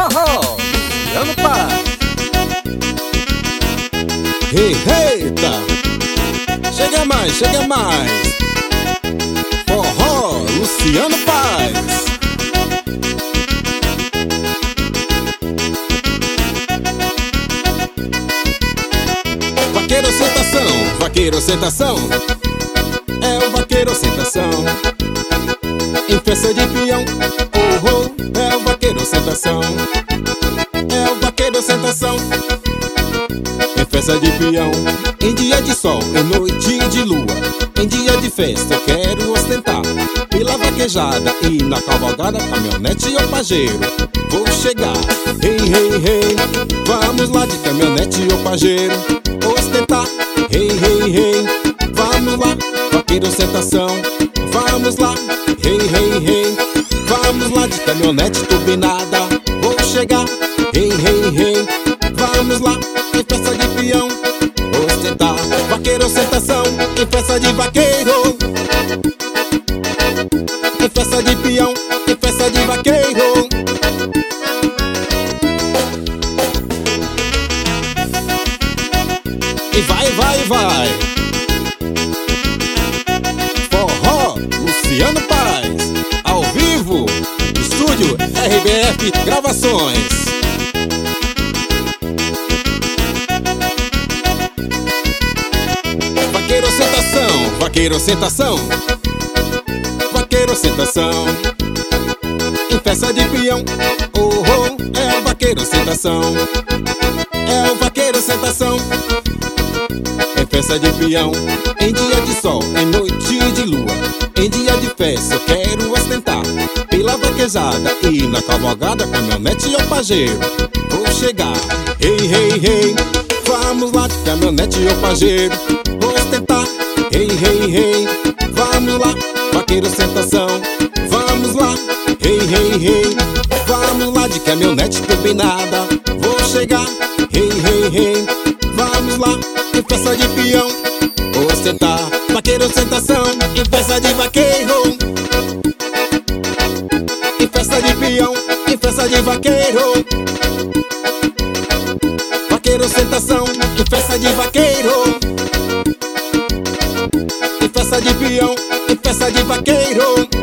forró, Luciano Paz. Eita, chega mais, chega mais. Forró, Luciano Paz. Vaqueiro sentação, vaqueiro sentação. É o vaqueiro sentação. Em festa de peão, oh, oh, é o vaqueiro sentação. É o vaqueiro sentação. Em festa de peão, em dia de sol, em noite de lua, em dia de festa eu quero ostentar. Pela vaquejada e na cavalgada, caminhonete ou pajeiro, vou chegar. Hey, hey, hey, vamos lá de caminhonete ou pajeiro, ostentar. Hey, hey, hey, vamos lá, vaqueiro sentação. Vamos lá, hey, hey, hey, vamos lá de caminhonete turbinada, vou chegar. Hey, hey, hey, vamos lá, em festa de peão, ostentar. Vaqueiro sentação, em festa de vaqueiro. Em festa de peão, em festa de vaqueiro. E vai, vai, vai. Forró, Luciano Paz, ao vivo, estúdio RBF Gravações. Vaqueiro sentação, vaqueiro sentação. Vaqueiro sentação. Em festa de peão, oh, oh, é o vaqueiro sentação. É o vaqueiro sentação. Em festa de peão, em dia de sol, em noite de lua, em dia de festa eu quero ostentar. Pela vaquejada e na cavalgada, caminhonete ou pajeiro, vou chegar. Hey, hey, hey, vamos lá de caminhonete ou pajeiro, ostentar. Hey, hey, hey, vamos lá, vaqueiro sentação. Vamos lá, hey, hey, hey, vamos lá de caminhonete turbinada, vou chegar. Hey, hey, hey, vamos lá, em festa de peão, ostentar. Vaqueiro sentação, em festa de vaqueiro. Em festa de peão, em festa de vaqueiro. Vaqueiro sentação, em festa de vaqueiro. Em festa de peão, em festa de vaqueiro.